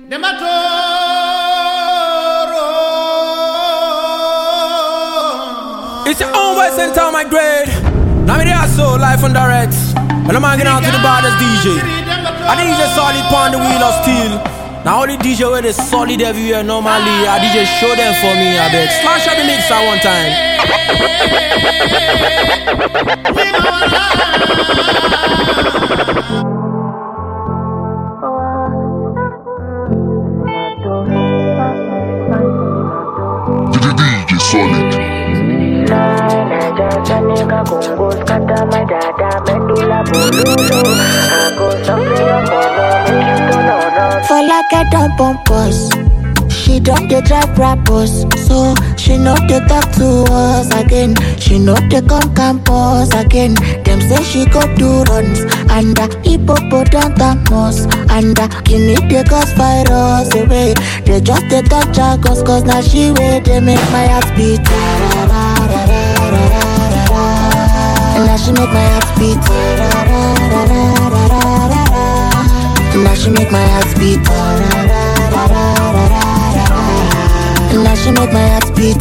It's your own voice and town, my grade. Now me there so life on direct. And I'm hanging out to the baddest DJ. I DJ solid pound the wheel of steel. Now all the DJ where they solid everywhere normally. I DJ show them for me, I bet. Slash up the mix at one time. DJ solid. For like I don't bump us. She don't dey drive rappers, so she know they talk to us again. She know they come campus again. Them say she go do runs under hippopotamus under Guinea they cause virus away. They just they talk jargons cause now she way they make my heart beat. And now she make my heart beat. And now she make my heart beat. And now she make my heart beat.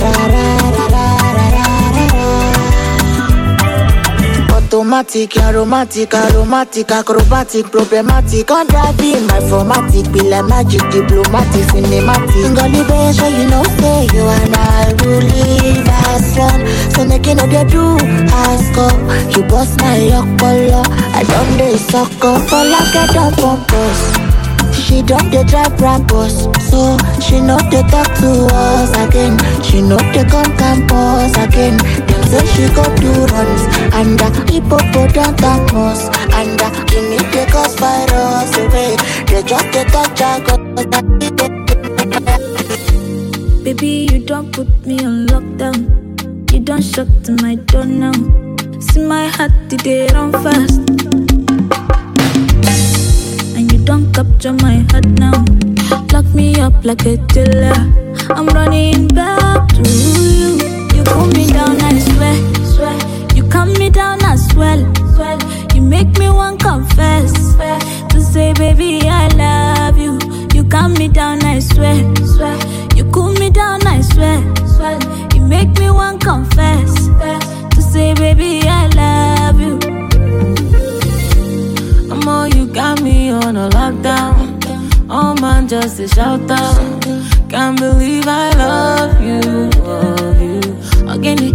Automatic, aromatic, acrobatic, problematic. On driving my formatic, be like magic, diplomatic, cinematic. Ngoli Besha, you know, say you and I will live as one. So making all they do, ask up. You bust my yoke color, I don't dey suck up. For like I don't pump us. She don't dey drive rappers, so she know they talk to us again. She know they come campus again. Them say she go do runs under hippopotamus under Guinea they cause virus away. They just they talk jargon. Baby, you don't put me on lockdown. You don't shut to my door now. See my heart, did they run fast? Don't capture my heart now. Lock me up like a killer. I'm running back to you. You pull me down, I swear. You calm me down as well. You make me want confess. To say, baby, I love you. You calm me down, I swear. You cool me down, I swear. You make me want confess. To say, baby, I love you. More you got me on a lockdown. Oh man, just a shout out. Can't believe I love you. Again,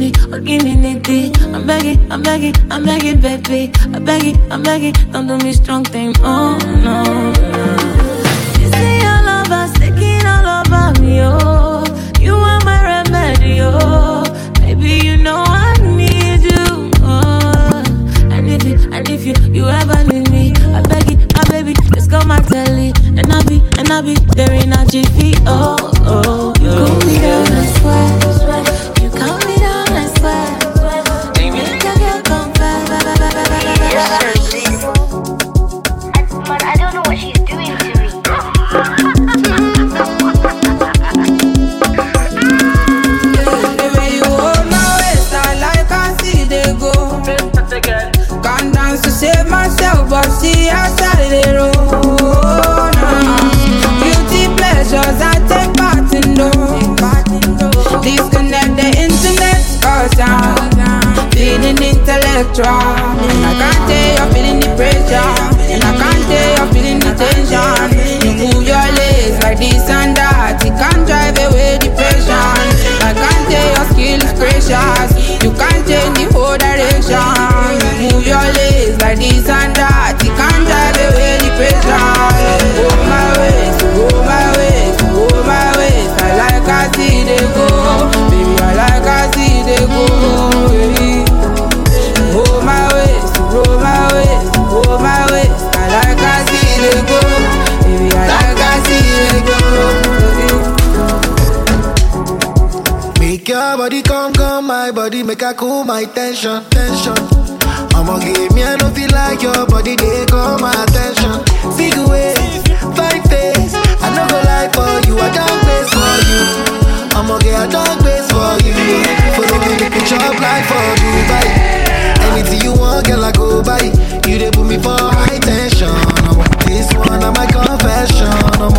I'm begging, baby. I'm begging, don't do me strong thing. Oh no. You say your love is taking all over me, oh. You are my remedy, oh. Baby, you know I need you, oh. And if you ever need me, I beg it, my baby, just call my telly. And I be there in a jiffy, oh. You cool me down, I swear. You calm me down, I swear. You make a girl confess. Man, I don't know what she's doing to me. The way you hold my waist, I like I see they go. Can't dance to save myself, but see outside the road. Beauty pleasures I take part in those. Disconnect the internet, cause I'm feeling intellectual. And I can't tell you're feeling the pressure. And I can't tell you're feeling the tension. You move your legs like this and that. It can't drive away depression. I can't tell your skill is precious. You can't change the whole direction. Move your legs like this and that. You can't drive away the pressure. Go my ways, go my ways, go my ways. I like I see they go. Baby, I like I see they go. Baby. Go my ways, go my ways, go my ways. I like I see they go. Baby, I like I see they go. Make your body come, my body make her cool my tension. I'ma give me, I don't feel like your body, they call my attention. Big way, 5 days, I no go lie for you, I don't place for you. I'ma get a dog base for you. Follow me, make it chop like for Dubai. Anything you want, girl, I go buy. You they put me for high tension. This one, I'm my confession.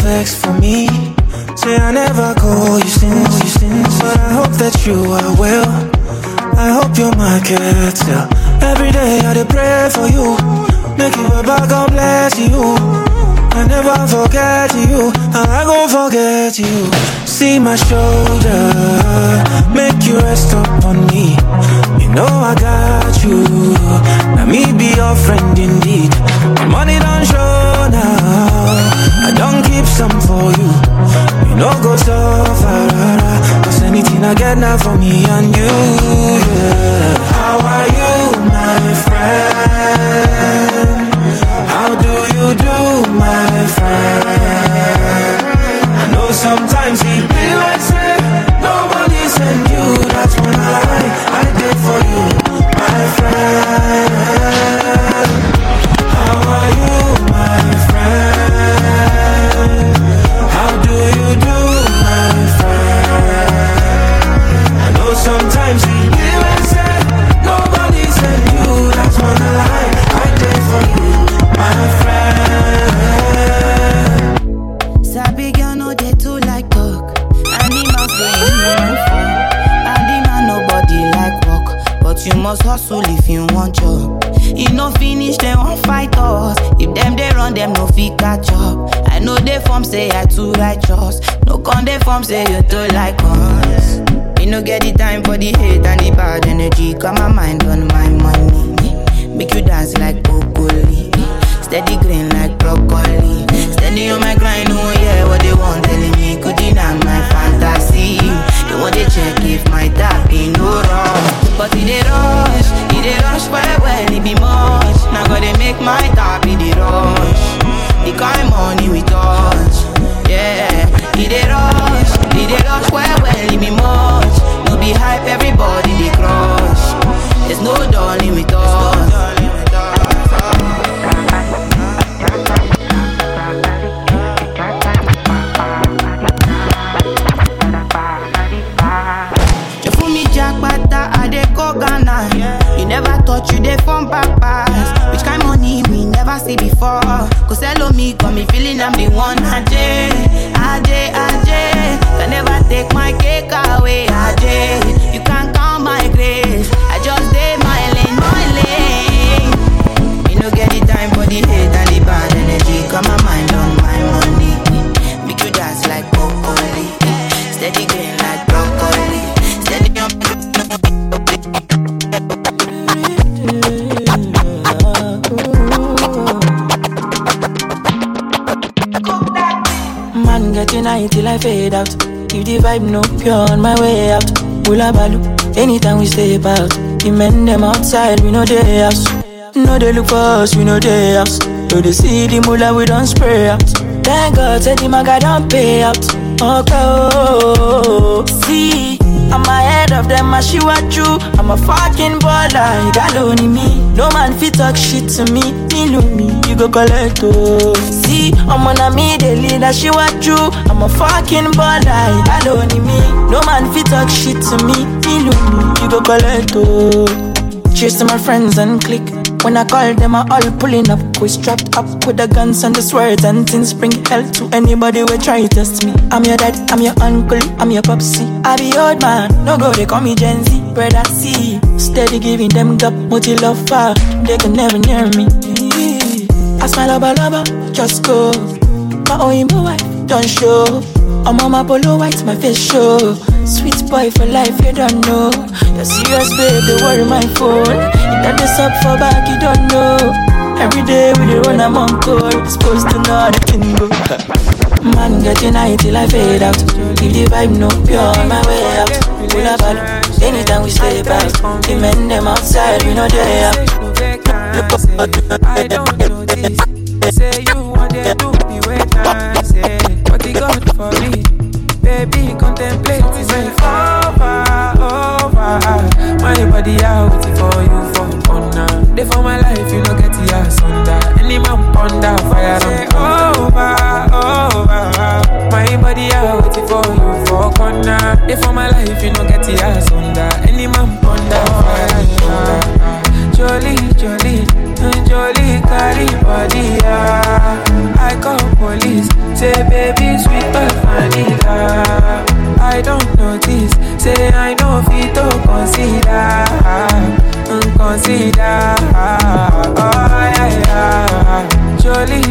vex for me. Say I never call you since, but I hope that you are well. I hope you're my caretaker. Every day I dey pray for you. Make you a bag, God bless you. I never forget you, and I gon' forget you. See my shoulder, make you rest up on me. You know I got you, now me be your friend indeed. My money don't show now, I don't keep some for you. You know go so far, cause anything I get now for me and you, yeah. How are you, my friend? How do you do, my friend? I know sometimes it be like say nobody send you. That's when I did for you, my friend. How are you, my friend? How do you do, my friend? I know sometimes it be like say nobody send you. That's when I did for you, my friend. Sabi girl no dey too like talk. Animals dey in human form. Animal nobody like work, but you must hustle if you want job. You no finish, they won't fight us. If them they run, them no fit catch up. I know they form say I too righteous. No con they form say you too like us. Me no get the time for the hate and the bad energy. Got my mind on my money. Make you dance like broccoli. Steady green like broccoli. Steady on my grind, oh yeah, what they want telling me. Could deny my fantasy. They want to check if my tap ain't no wrong. But it they rush well, it be much. Now gotta make my tap in the rush. The kind money we touch, yeah. It they rush well, it be much. No be hype, everybody they crush. There's no darling with us. You never thought you dey from papas. Which kind money we never see before. Cause hello me, got me feeling I'm the one. Ajay. Can never take my cake away. Ajay, you can't count my grace. I just did my lane. You no get the time for the hate and the bad energy. Got my mind on my money. Make you dance like broccoli. Steady green like broccoli. Steady on. Man getting high till I fade out. If the vibe no pure on my way out. Hula balu, anytime we step out. The men them outside, we know they house. No they look for us, we know they house. So they see the moolah, we don't spray out. Thank God, said the maga don't pay out. Okay, see, I'm ahead of them, I see what you. I'm a fucking baller, you got only me. No man fit talk shit to me, me, you go collect oh. See, I'm on a me, they lead, I see what you. I'm a fucking baller, you got only me. No man fit talk shit to me, you go collect oh. Cheers to my friends and click. When I call them, I all pulling up. We strapped up with the guns and the swords and things. Bring hell to anybody who try to test me. I'm your dad, I'm your uncle, I'm your popsy. I be old man, no go, they call me Gen Z. Brother C, steady giving them gap, multi love far. They can never near me. I smile lover, just go. My own wife, don't show. I'm on my polo white, my face show. Sweet boy for life, you don't know. You're serious, babe, they worry my phone. You got this up for back, you don't know. Every day we dey run, I'm on call. Supposed to know how the thing go. Man getting high till I fade out. If the vibe no pure, on my way out. Pull up all, anytime we stay back. The men them outside, we know they out. I don't know this. Say you want to do me wait and say what he got for me. Baby, contemplate is over. My body out for you for honor. They for my life, you know get the ass under. Any man ponder fire and over. My body out for you for corner. They for my life, you know get the ass under. Any man ponder fire and thunder. Jolly, carry body, I call police. Say baby sweet but vanilla. I don't notice. Say I know fit to consider. Consider. Oh yeah. Jolie,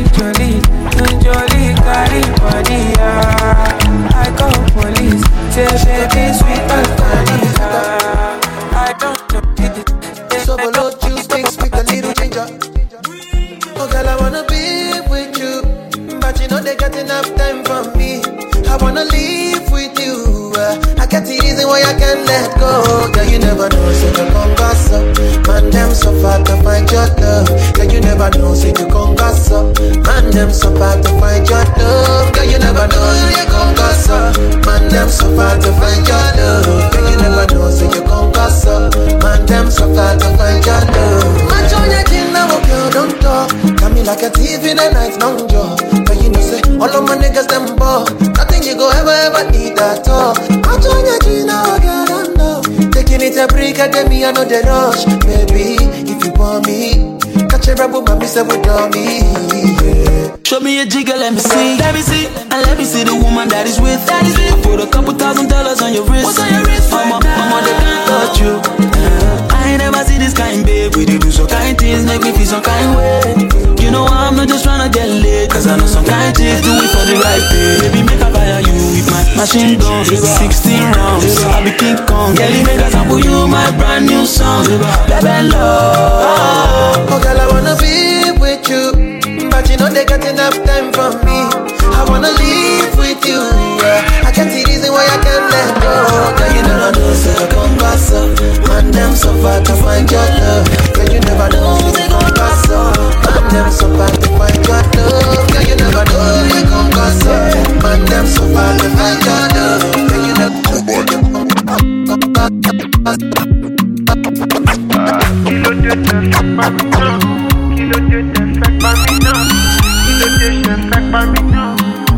carry body. I call police. Say baby sweet but vanilla. I don't notice. So below you speak a little ginger. Oh girl, I wanna be with you, but you know they got enough time for me. I wanna live with you. I got the reason why I can't let go. Girl, you never know, so you come gas up. Man, them so far to find your love. Girl, you never know, so you come gas up. Man, them so far to find your love. Girl, you never know, so you come gas up. Man, them so far to find your love. Girl, you never know, so you come gas up. Man, them so far to find your love. Man, join your chin now, girl, don't talk. Got me like a thief in the night, no job. But you know, say, all of my niggas, them ball. Nothing you go ever need at all. I'm trying to get now, girl, I know. Taking it a break, I me, I know the rush. Baby, if you want me, catch a rebel, mommy, say we don't me. Yeah. Show me a jigger, let me see. And let me see the woman that is with. I put a couple $1,000 on your wrist. What's on your wrist? Mama, they can't touch you. I ain't never see this kind, babe. We do some kind things, make me feel some kind way. You know I'm not just tryna get laid, cause I know some kind things do it for the right pay. Baby, make a fire you with my machine gun. 16 rounds, I be King Kong. Girlie, make a sample you my brand new song. Baby, love. Oh girl, I wanna be with you, but you know they got enough time for me. I wanna live with you, yeah. I can't see reason why I can't let go. Girl, you never know, so you come pass up. Man, them so far to find your love. Girl, you never know, so you come pass up. Man, them so far to find your love. Girl, you never know, so you come pass up. Man, them so far to find your love. Girl, you never know, so you come pass up. Kilo de te fek pa mi nan. Kilo de te fek pa mi nan. Kilo de te fek pa mi nan.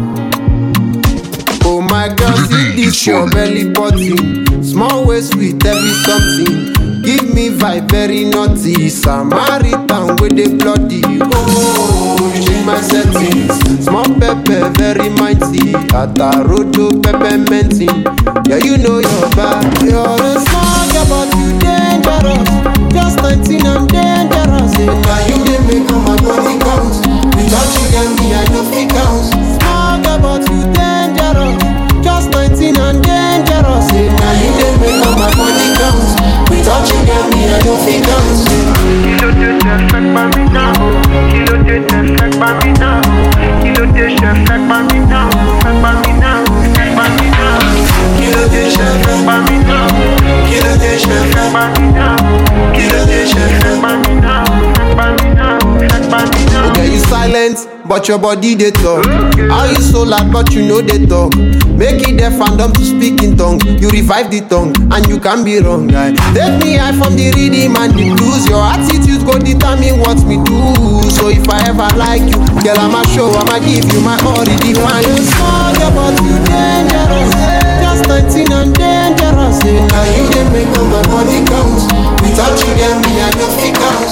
Oh my girl, see this your belly button. Small waist with heavy something. Give me vibe very naughty. Samaritan with the bloody. Oh, change my settings. Small pepper very mighty. Atarodo pepperminting. Yeah, you know you're bad. You're a small girl, but you dangerous. Just 19, I'm dangerous. And now you didn't make all my body count. Without you and me, I know it counts. Small girl, but you dangerous. Just 19 and dangerous. And now you didn't make all my body count. Without you and me, I know it counts. Kilo de te fek pa mi nan. Kilo de te fek pa mi nan. Kilo de te fek pa mi nan. Fek pa mi nan. Fek pa mi nan. Kilo de te fek pa mi nan. Kilo de te fek pa mi nan. Kilo de te fek pa mi nan. Fek pa mi nan. Fek pa mi nan. Okay, you silent, but your body they talk. How you so loud, but you know they talk. Make it deaf and dumb to speak in tongue. You revive the tongue, and you can be wrong, guy. Take me high from the rhythm and the blues. Your attitude go determine what me do. So if I ever like you, girl, I'ma show, I'ma give you my all the divine. You small, girl, but you dangerous. Just 19 and dangerous. Now you didn't make all my body count. Without you, girl, me, I know it counts.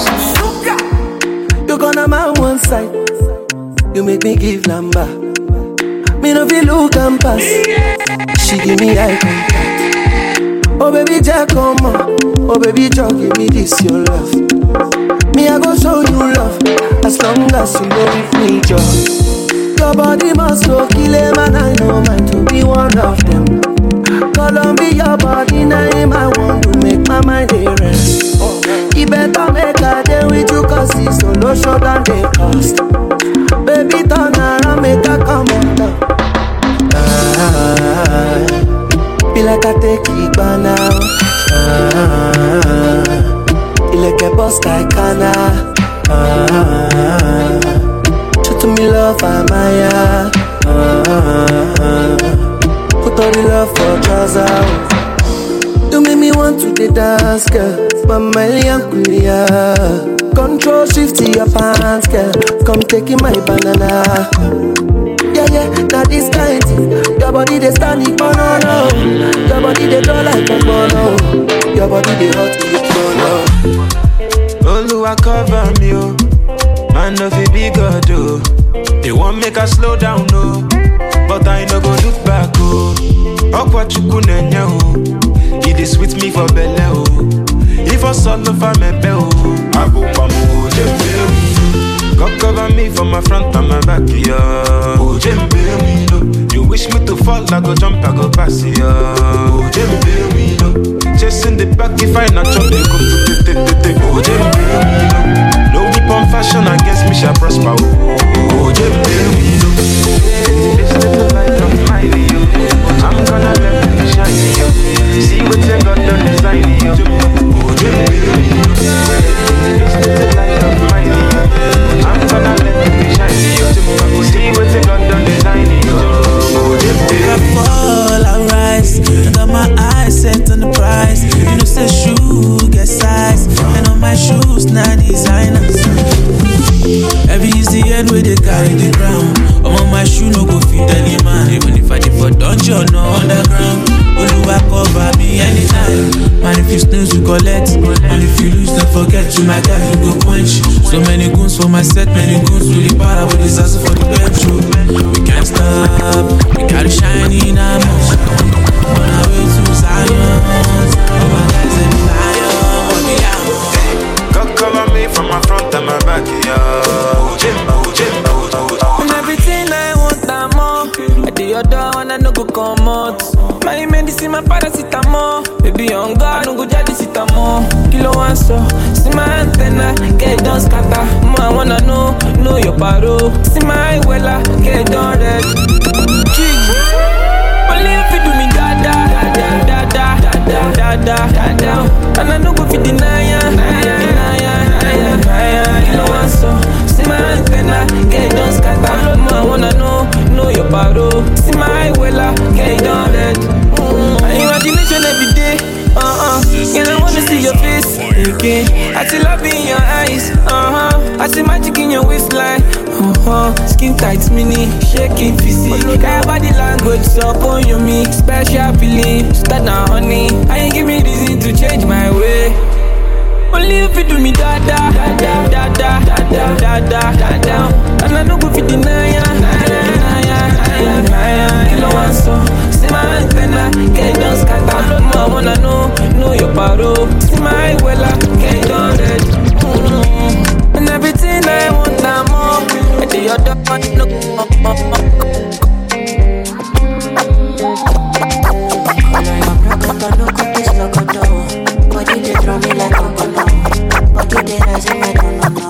You gonna my one side. You make me give lamba. Me no feel look and pass. She give me eye contact. Oh baby, Jack, come on. Oh baby, Jack, give me this your love. Me I go show you love. As long as you know with me, Joe. Your body must go kill a man. I know mine to be one of them. Columbia body name I want to make my mind a rest. You better make a day with you, cause it's so low short than they cost. Baby, turn around, make a come on down. Feel like I take it by now. You like a boss like Anna. Show to me love, Amaya. Put all the love for trousers. You make me want to the dance, girl. Mama Kulia. Control shift to your pants, girl. Come taking my banana. Yeah, now this kind thing. Your body they stand it, no. Your body they draw like a bono. Your body they hot to the bono. Oluwa cover me, oh. Man of a big God, oh. They want make us slow down, no. But I no go look back, oh. Okwa chukunenya, oh. It is with me for belle, oh. If I solo for me, oh. I go for more, God cover me from my front and my back, yeah. Oh, me, no. You wish me to fall, I go jump, I go pass, yeah. Oh, me, no. Chasing the back, if I not jump, they go to oh, me, no. No weapon fashion against me shall prosper, oh, me, no. This little light of mine, yo. I'm gonna let it shine, yo. See what you got done design, yo. Oh, me, no. This little light of mine, yo. I'm gonna let it shine, yo. See what you got done design, yo. I fall, I rise. I got my eyes set on the price. You know, say shoe get size, and on my shoes now designers. Every is the end where they carry the crown. I'm on my shoe, no go fit any man. Even if I did for dungeon or underground, Oluwa cover me anytime. Man, if you snooze, you collect. And if you lose, don't forget you, my guy, you go quench. So many goons for my set, many goons to the para with this answer for the bedroom. We can't stop, we gotta shine in our motion. On our way to Zion, all my guys in Zion, what we are. God cover me from my front and my back, yeah. And everything I want, I'm more. I do your door and I no go come out. My medicine, my paracetamol. Baby, on God, no go jadi sitamol. Kilo one so, see my antenna, get done scatter. I wanna know your paro. See my wella, get done red. Only if you do me da. And I no go fit deny ya. Kilo one so, see my antenna, get done scatter. I wanna know your paro. See my wella, get done red. Imagination every day, and I wanna see your face again. I see love in your eyes, I see magic in your waistline, skin tight, mini, shaking physique. Got body language, so upon you me, special feeling, start now honey. I ain't give me reason to change my way. Only if you do me da. And I no go fit deny ya. Kilo one so, see my antenna, get done scatter. I wanna know your paro. See my wella, get done red. And everything I want, I'm more. I do your door, no. Body they throw me like a balloon. Body they rise in my don't know.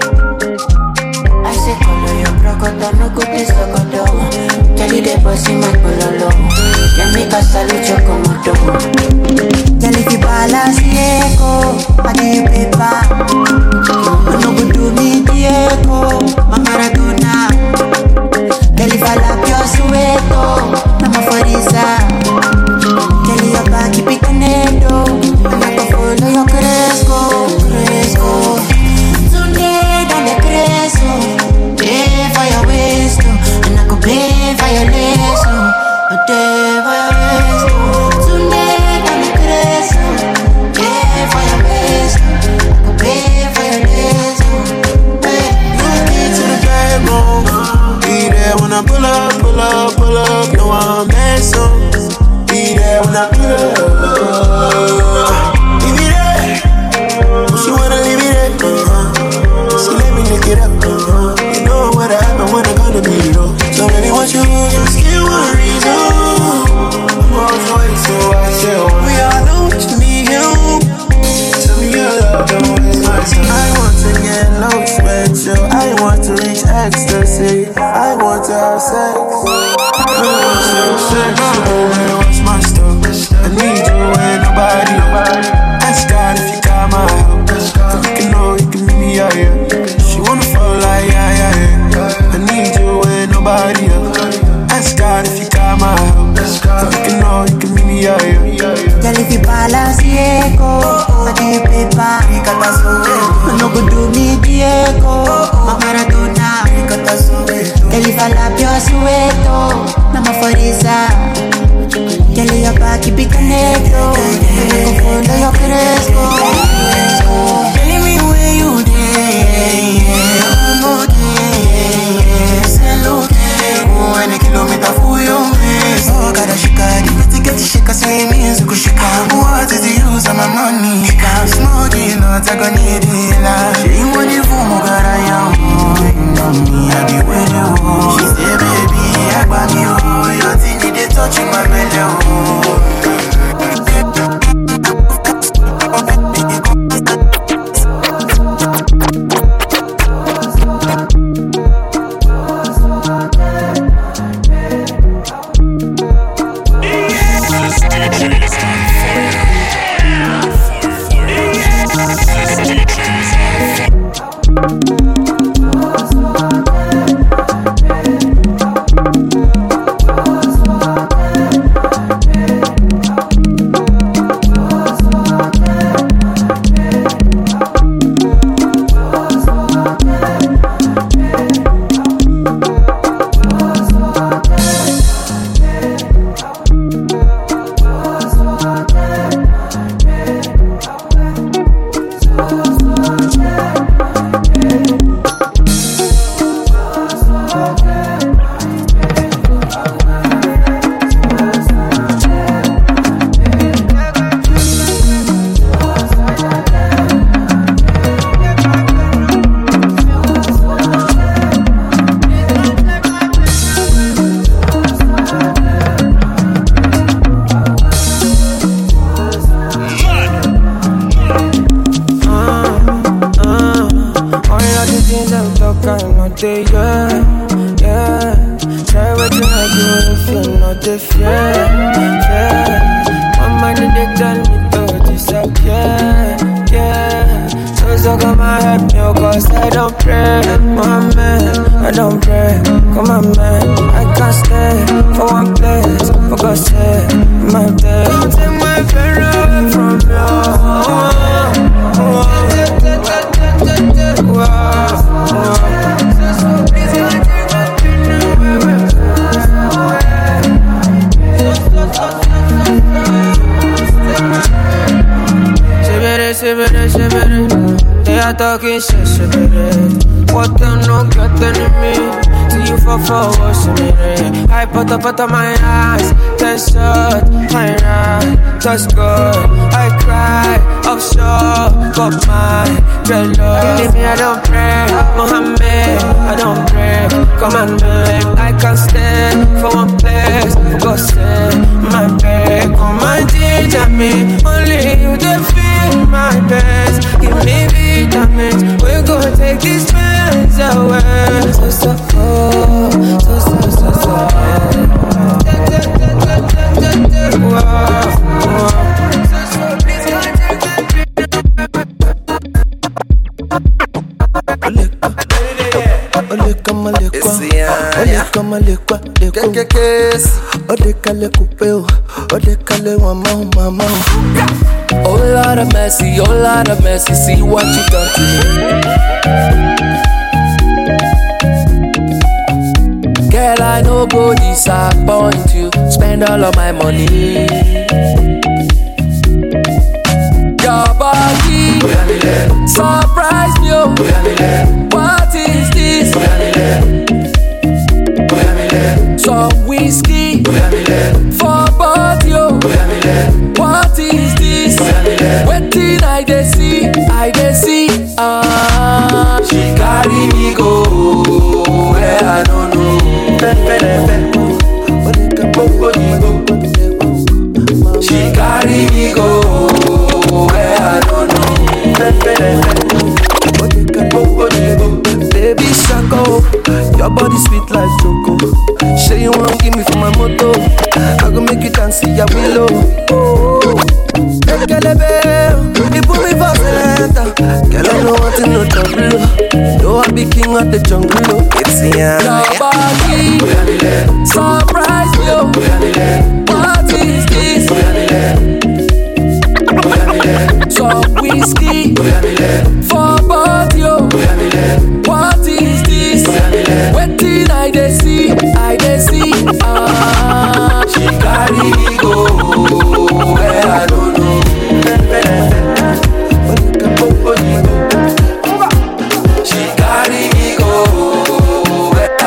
I say color your crocodile, no good is a godo. Jelly they bossy my pololo. Let me salute your comodo. Jelly fi balance echo, I give you paper. No good do me Diego, my Maradona. Jelly fi lap your sueto, I'm a Farisa. Jelly your back, keep it canedo. And I can follow your Cresco. Today, down the Cresco. Pay for your waist, and I can pay for your lace. A day for your waist. Today, down the Cresco. Pay for your waist, I can pay for your lace. Hey, put me to the bedroom. Be there when I pull up. No, I'm mess up. Be there when I pull up. Leave me there. She wanna leave me there. So let me lick it up. You know what happened when I gonna be though. So baby, what you just get one reason. I'm on the way, so I say we all know what you need help. Tell me your love, don't waste my time. I want to get low, sweat you. I want to reach ecstasy. I want to have sex. I want to sexual. What's my stuff? I need you and nobody. Ask God if you got my help. So you can know you can meet me out here. She wanna fall like yeah. I need you and nobody else. Ask God if you got my help. So you can know you can meet me out here. Jelly fi balance echo, I give you paper. No good do me Diego, my Maradona. Jelly fi lap your sueto, I'm a Farisa. Jelly your back, keep it canedo. I can follow your Cresco. Tell me where you there, I'm all there. My mind they tell me to disappear, So come and help me, cause I don't pray. My man, I don't pray. Come on, man, I can't stay for one place. For God's sake, my day. Don't take my fear away from you. They are talking shit, what them no get enemy. See you for what's in it. I put up my eyes, that's shut, my right, that's good. I cry, offshore, got my dreadlocks. Leave me, I don't pray, Mohammed, I don't pray. Come on, man, I can't stay for one place. Go say, my babe, come and teach me. Only you can feel my best. Give me vitamins, we gon' take these pains away. So Oh Lord of mercy, see what you done to me. Girl, I no go disappoint you. Spend all of my money. Your body surprise me, oh. What is this? Some whiskey for body, oh. What is this? Waiting, I dey see. She carry me go where I don't know. She carry me go where I don't know. Baby Shako, your body sweet like choco. Say you won't give me for my moto. I go make you dance, see ya willow. You put me for center. Girl, I don't want to know trouble. No, I be king of the jungle. It's your body surprise me, oh. What is this? Some whiskey for body, oh. What is this? Waiting, I dey see. She carry me go where I don't know. She carry me go where I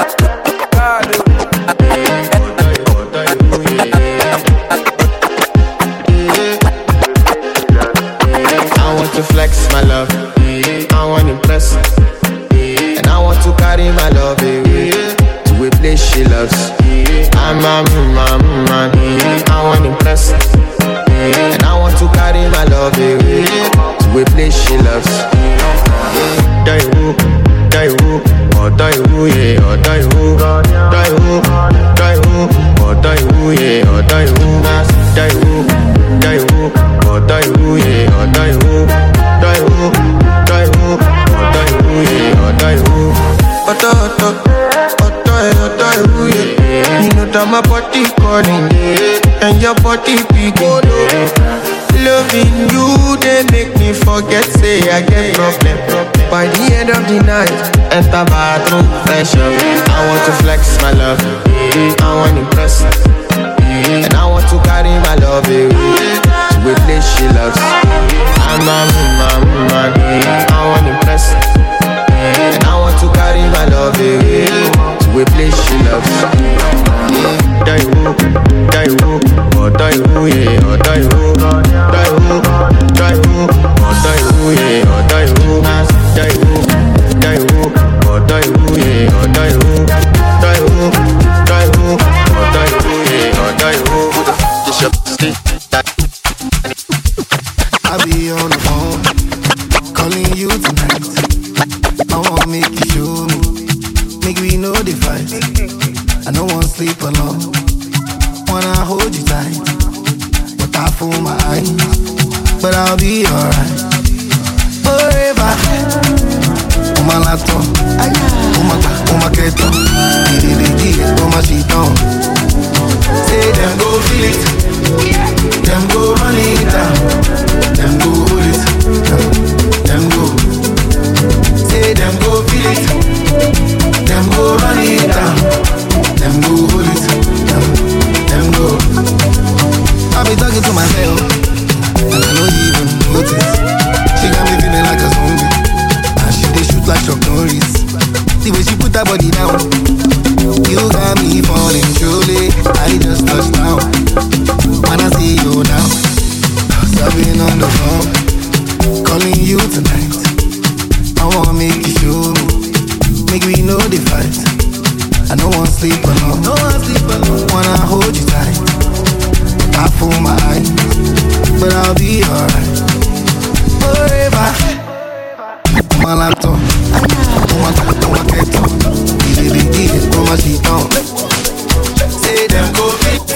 want to flex my love, I want to impress, and I want to carry my love away to a place she loves. I'm a man, I want to impress, and I want to carry my love away to a place she loves. Die who, or die who, yeah, or die who, die who, or die who, yeah, or die who, or die who, yeah, or die who, or die who, yeah, or die who. You know that my body calling, and your body beating. Loving you, they make me forget, say I get problem. By the end of the night, enter bathroom, fresh up. I want to flex my love, I want to impress, and I want to carry my love away to a place she loves. I'm a man, I want to impress, and I want to carry my love away to a place she loves. Die who, or die who, yeah, or die who, or die who, yeah, or die who, or die who, yeah, or die who, or die who, or die who, yeah. hold you tight, but I fool my eyes. But I'll be alright forever. On my laptop, on my keto, on my sheet on. Say them go feel it, them go run it down, them go hold it, them go. Say them go feel it, them go run it down, them go hold it, them go. I be talking to myself, and I don't even notice. She got me feeling like a zombie, and she dey shoot like Chuck Norris. The way she put her body down, you got me falling truly. I just touched down. When I see you now, I've on the phone, calling you tonight. I wanna make you show me, make we know the fight. I don't wanna sleep alone, wanna hold you tight. I fool my eyes, but I'll be alright forever. My laptop, on my keto, on my sheet on. Say them go fit.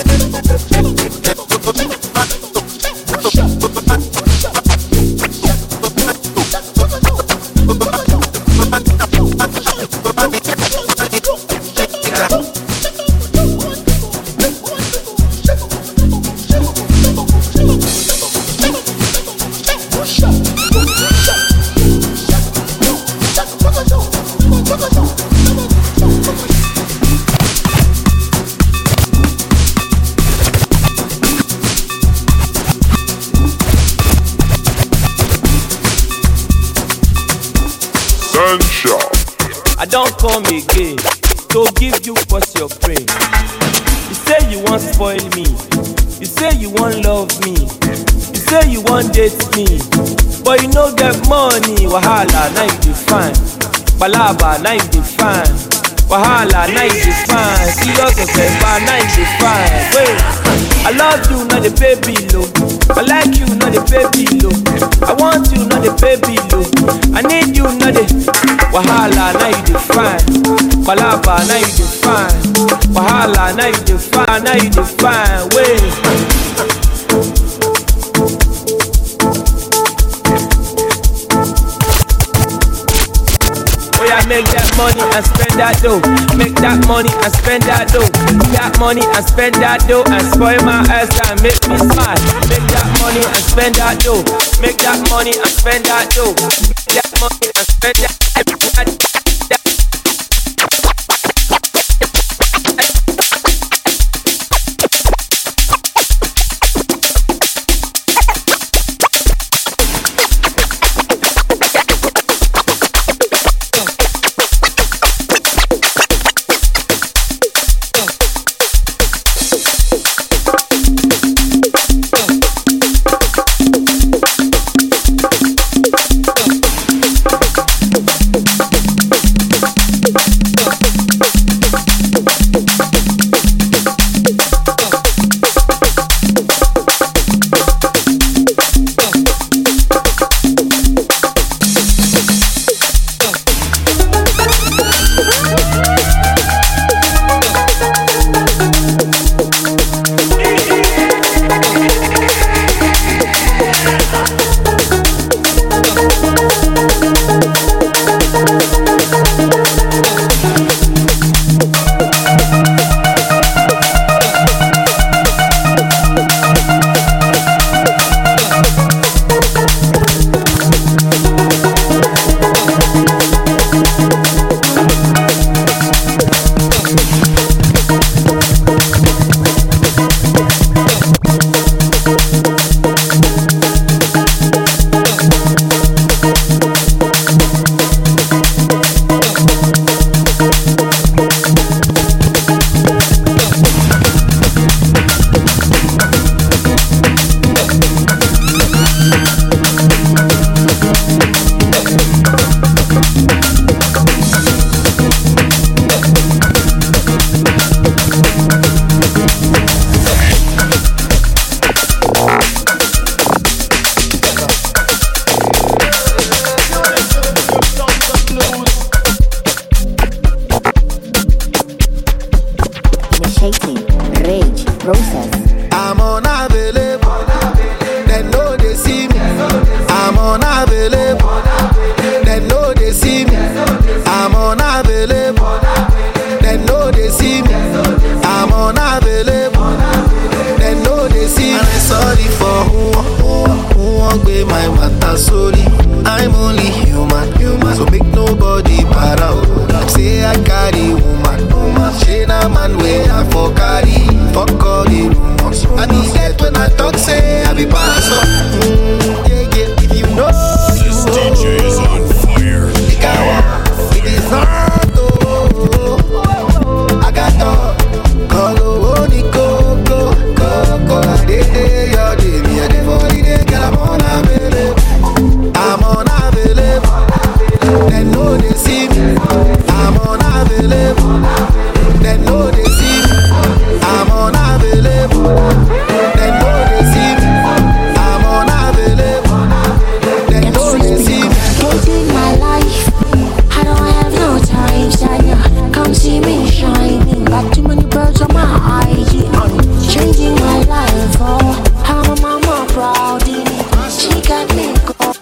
I don't come again to give you what's your brain. You say you won't spoil me, you say you won't love me, you say you won't date me, but you no get money. Wahala, now you define. Balaba, now you define. Wahala, now you define. Serious yourself, now you define. Wait, I love you, not the baby low. I like you, not the baby low. I want you, not the baby low. I need you, not the Wahala, now you define. Balaba, now you define. Wahala, now you define. Now you define. Wait. Make that money and spend that dough. Make that money and spend that dough. That money and spend that dough and spoil my ass and make me smile. Make that money and spend that dough. Make that money and spend that dough. That money and spend that. I'm unavailable. They know they see me. I'm unavailable. They know they see me. I'm unavailable. They know they see me. I'm unavailable. They know they see me. And I'm sorry for who won't be my matter. Sorry, I'm only human. So make nobody para. Say I carry woman. She na man way I for carry. Fuck all the rumors. I need that when I talk say I be pastor. Yeah, if you know this DJ is on fire. It is not I got to go I did your day. Me a day for the day. Girl, I'm unavailable. They know they see me. I'm unavailable. They know they see me. I'm unavailable. They know they see me. I'm unavailable. They know they see me. Hating my life, I don't have no time, Shania. Come see me shining. Got too many birds on my IG. Changing my life, oh, how my mama proud in it. She got me going.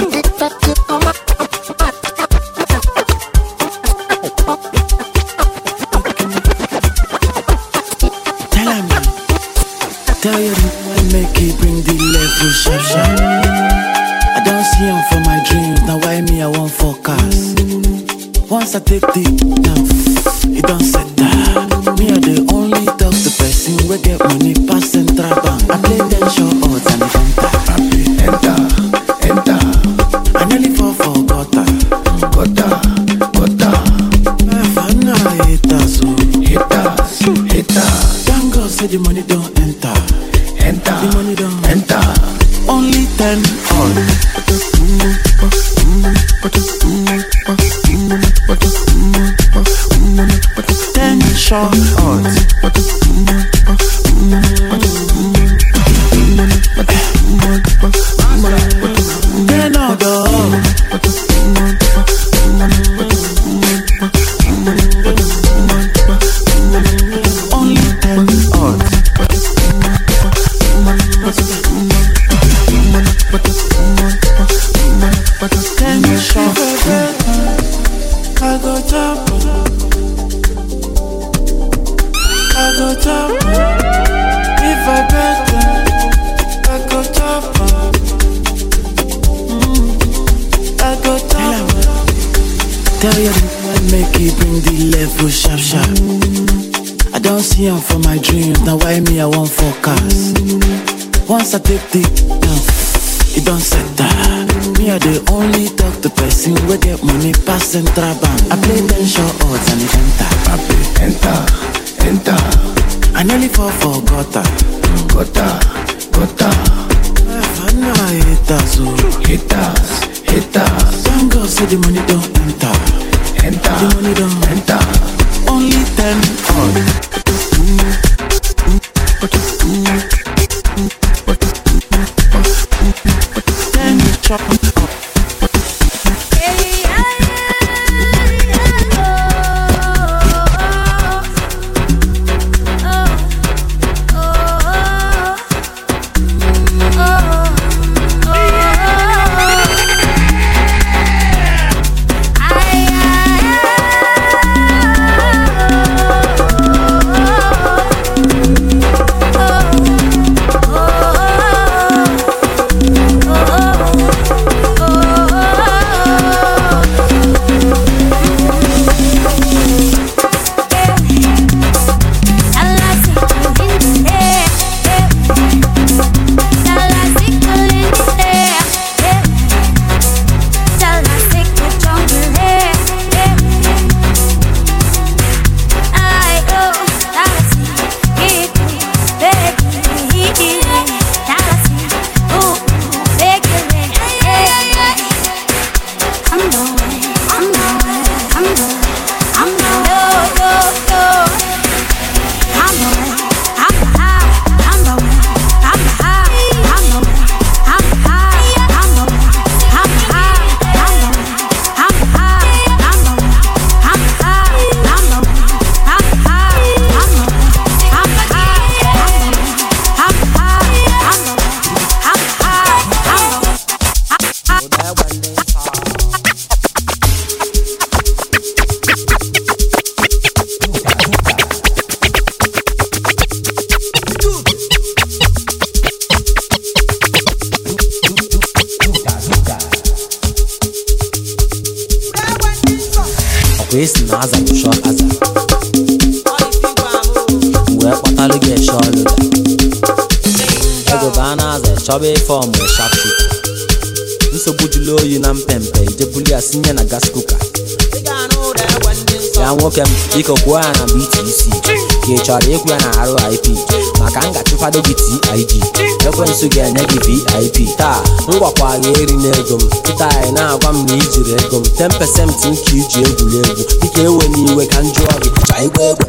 Tell you and make it bring the level sharp sharp. I don't see him for my dreams. Now why me I won't focus. Once I take the now, it don't set that. Me are the only talk to person we get money pass central bank. I play 10 show odds and it enter. I nearly fall for gutter. Haters. Thank God say the money don't enter. The money don't enter. Only 10 on. 10 short odds. 10 odds. Only 10 odds. 10 short. I go top. If I bet, I go top. I go top. Tell you and make it bring the level sharp sharp. I don't see him for my dreams. Now why me I won't focus. Once I take the now, it don't set that. Me are the only talk to person we get money pass central bank. I play 10 show odds and it enter. I nearly fall for gutter. Haters. Thank God say the money don't enter. The money don't enter. Only 10 odds. 10 chop. Oh face Naza to short Aza. Where Patalu get short Luda. Ego Banaza, Chubby form with sharpshooter. Nso bujulo yinam pempe, Jebulia senior na gas cooker. Ya nwoke m iko kwuo ya na BTC ka ị chọrọ ịkwụ ya na RIP maka m ga-achụfado gị TIG ekwensu ga-enye gị VIP taa m gwakwa gị eri n'ego m kịta anyị na-agwa m na ijiri ego m 10% nke iji egwuregwu dịka ewe n'iwe ka m jụọ gị ka igwe egwu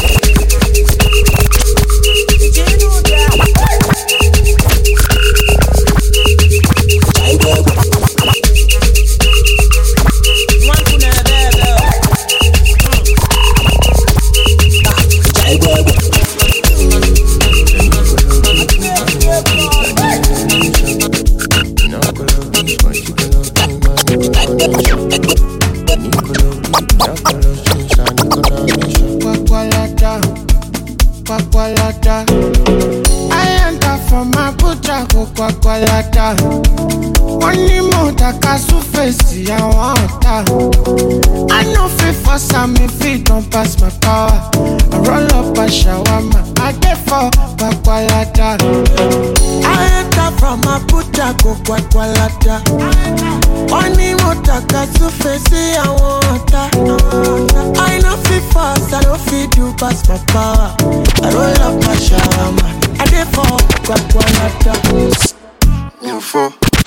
I enter from my butcher, Kwakwalata. Money more that can face I want that. I know fit for some if it don't pass my power. I roll up a shawarma, I get for Kwakwalata. I enter from my butcher, Kwakwalata. Money more that can face I want that. I know fit fast, I don't fit do pass my power. I roll up my shawarma, I get for Kwakwalata. You for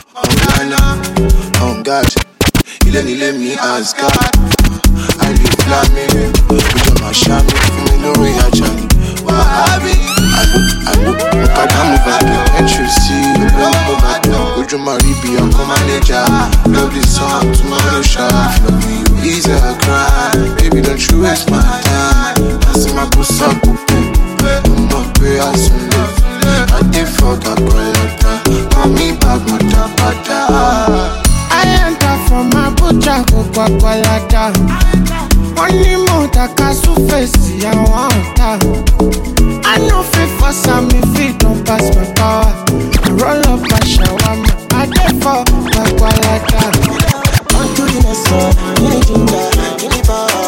oh God, you let me ask God. I live flaming, you don't know shame. You know we are Johnny. What happened? I look at him over there. Can't you see the blood over there? Would you marry be a manager? Love this song to my shop. Love me, you easy I cry. Baby, don't you waste my time. I see my puss up, I'm not pay as soon as I did for that collector. Call me back, my tapata. I enter from my butcher, Kwakwalata. Money more that can face I want that. I know fit for some if it don't pass my power. I roll up a shawarma, I get for Kwakwalata. On to the next one, give me ginger, give me power,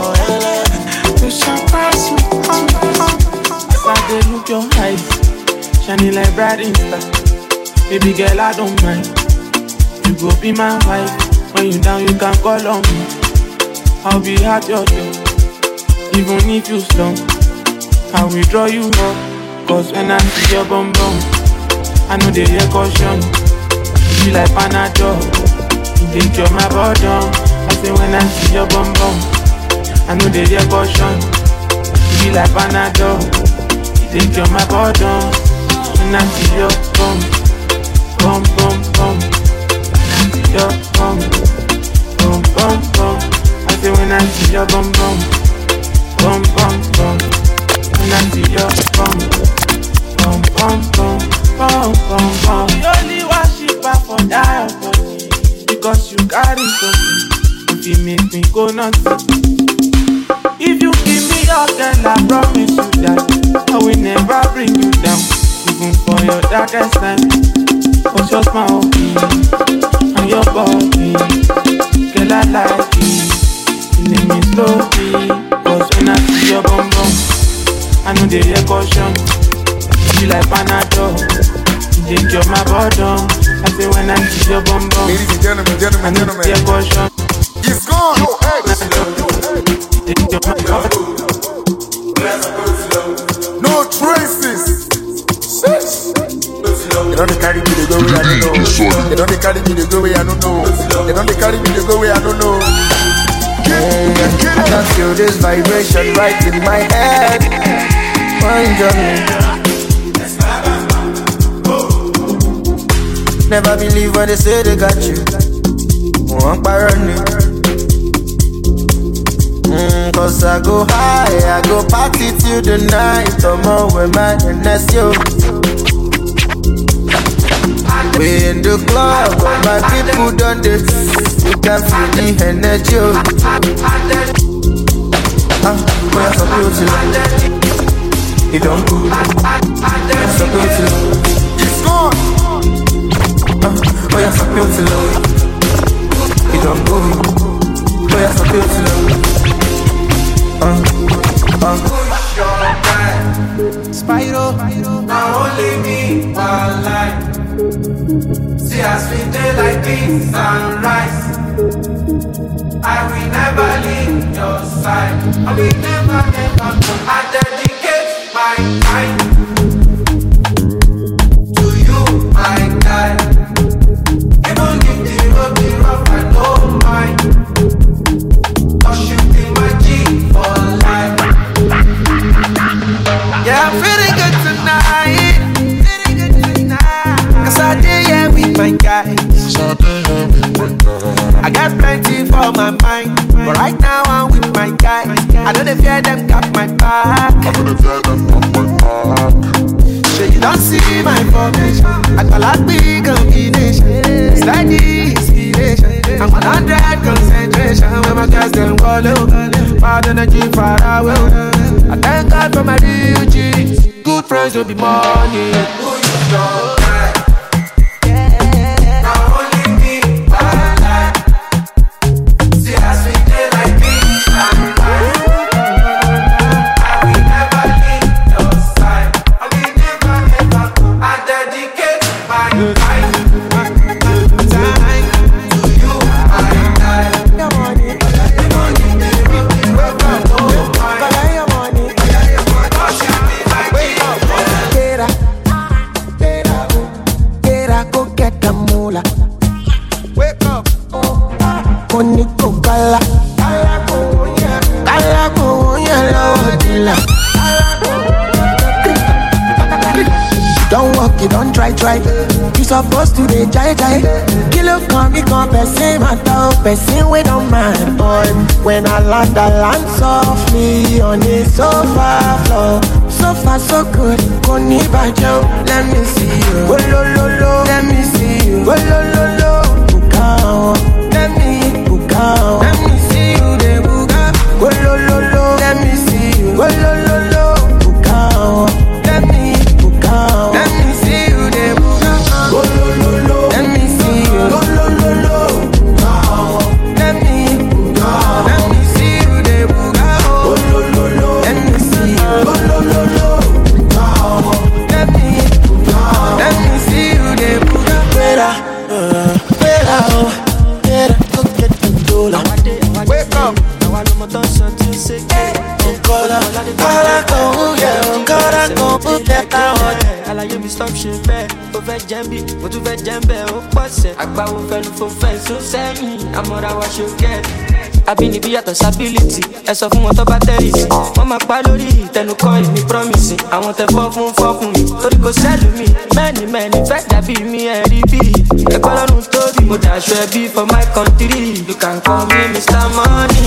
to surprise me. As I dey look your eyes, shining like bright star. Baby girl, I don't mind. You go be my wife. When you down, you can call on me. I'll be at your door, even if you slump. I will draw you up, cause when I see your bum bum, I know they hear caution. You be like Panadol, you dey cure my bottom. I say when I see your bum bum, I know they hear caution. You be like Panadol, you dey cure my bottom. When I see your bum, bum bum bum, your bum, bum bum bum. I say when I see your bum bum, bum bum bum. When I see your bum, bum bum bum, bum bum bum. We only worship her for that body, because you carry something. If you make me go nuts, if you give me your girl, I promise you that I will never bring you down, even for your darkest time. Cause your smile and your body, girl, I like it. You need me slowly, cause when I see your bum bum, I know they hear caution. You be like Panadol, you dey cure my bottom. I say when I see your bum bum, ladies and gentlemen, I know they hear caution. It's gone. You dey cure my bottom. No traces. They don't carry me to go where I don't know. They don't carry me to go where I don't know. They don't carry me to go where I don't know. I can feel this vibration right in my head. Mind on me. Never believe when they say they got you. One running. Cause I go high, I go party till the night. Tomorrow with my NSO. We in the club, my people done this. You can feel the energy. Where's the beauty? You don't go. Where's the beauty? It's gone. Where's the beauty? You don't go. Where's the beauty? beans and rice. I will never leave your side. I will never, never. I dedicate my time to you, my guy. Even if the road be rough, I don't mind. 'Cause you be my G for life. Yeah, I'm feeling good tonight. Cause I did yeah with my guys. I got plenty for my mind, but right now I'm with my guys. I know they fear them got my back. Sure you don't see my formation. I got like big combination. Steady inspiration. I'm 100 concentration. When my guys them all over, bad energy far away. I thank God for my real G's. Good friends will be money. Who you know? Try. You supposed to be jai. Kilo come person matter, person we don't mind, boy. When I land softly on the sofa floor. So far so good, koni bajo. Let me see you, oh lo lo lo. Let me see you, oh lo lo lo. Bukao, let me bukao. Let me see you, de buka. Oh lo lo lo. Let me see you, oh lo lo lo. Bukao, let me bukao. Let me see you, de buka. Oh lo lo lo. Let me see you, oh lo lo lo. Bukao, let me bukao. Let me see you, de buka. Oh lo lo lo. Let me see you, oh lo lo lo. Let me see you, de buka. Better, go get the dollar. Wake up. Now I know my thoughts are too sick. Gotta go, put that down. Alaye mi stop ṣe bẹ́ẹ̀, ó fẹ́ jẹ́mbì, mo tún fẹ́ jẹ́mbẹ̀, ó pọ̀sẹ̀. Àgbáwo fẹ́nu fò fẹ́ sún sẹ́yìn, àmọ́ra wa ṣe gẹ̀. Àbínibí yàtọ̀ sábìlìtì, ẹ sọ fún wọn tó bá tẹ̀rì sí. Wọ́n máa pa lórí ìtẹnukọ́ èmi promise. Àwọn tẹ fọ́ fún mi, torí kò sẹ́lù mi. Mẹ́ni fẹ́ dàbí mi ẹ̀rí bí. Ẹ̀kọ́ lọ́run tóbi, mo dàṣọ ẹbí for my country. You can call me Mr. Money.